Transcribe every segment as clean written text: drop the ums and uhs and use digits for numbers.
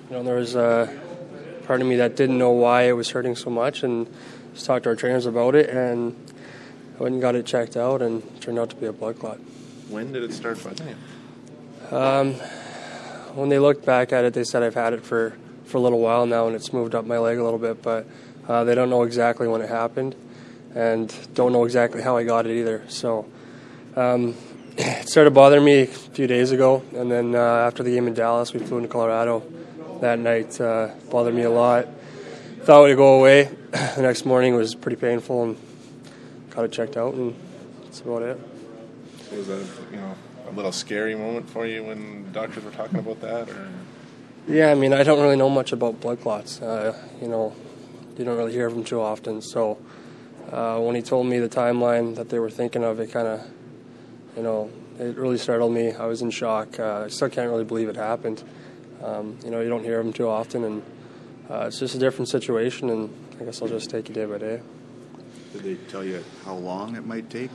There was a part of me that didn't know why it was hurting so much, and just talked to our trainers about it, and I went and got it checked out, and it turned out to be a blood clot. When did it start bugging you? When they looked back at it, they said I've had it for a little while now, and it's moved up my leg a little bit, but they don't know exactly when it happened, and don't know exactly how I got it either. So it started bothering me a few days ago, and then after the game in Dallas, we flew into Colorado that night. Bothered me a lot. Thought it would go away. The next morning was pretty painful, and got it checked out, and that's about it. So was that a little scary moment for you when doctors were talking about that? Or? Yeah, I don't really know much about blood clots. You don't really hear of them too often. So when he told me the timeline that they were thinking of, it kind of, it really startled me. I was in shock. I still can't really believe it happened. You don't hear of them too often, and it's just a different situation, and I guess I'll just take it day by day. Did they tell you how long it might take?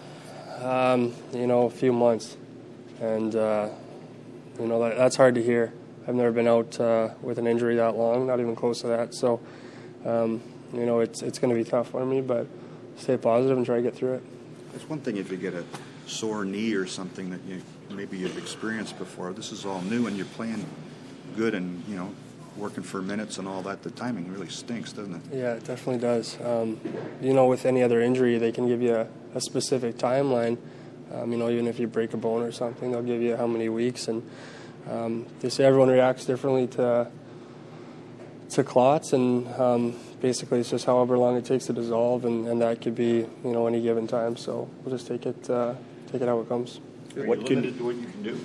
A few months, and that's hard to hear. I've never been out with an injury that long, not even close to that. So, it's going to be tough for me, but stay positive and try to get through it. It's one thing if you get a sore knee or something that maybe you've experienced before. This is all new, and you're playing good and working for minutes and all that. The timing really stinks, doesn't it? Yeah, it definitely does. With any other injury, they can give you a specific timeline. Even if you break a bone or something, they'll give you how many weeks. And they say everyone reacts differently to clots, and basically it's just however long it takes to dissolve, and that could be any given time. So we'll just take it how it comes. What you can do?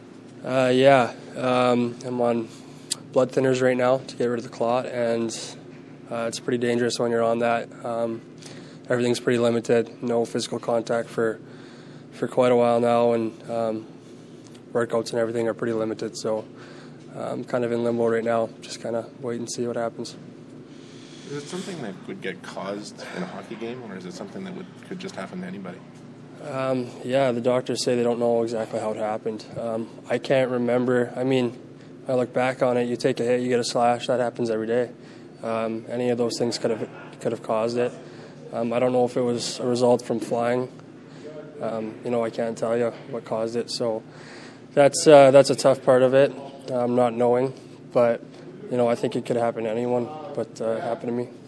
I'm on blood thinners right now to get rid of the clot, and it's pretty dangerous when you're on that. Everything's pretty limited, no physical contact for quite a while now, and workouts and everything are pretty limited, so I'm kind of in limbo right now, just kind of wait and see what happens. Is it something that would get caused in a hockey game, or is it something that could just happen to anybody? The doctors say they don't know exactly how it happened. I can't remember. I look back on it, you take a hit, you get a slash, that happens every day. Any of those things could have caused it. I don't know if it was a result from flying. I can't tell you what caused it. So that's a tough part of it, not knowing. But, I think it could happen to anyone, but it happened to me.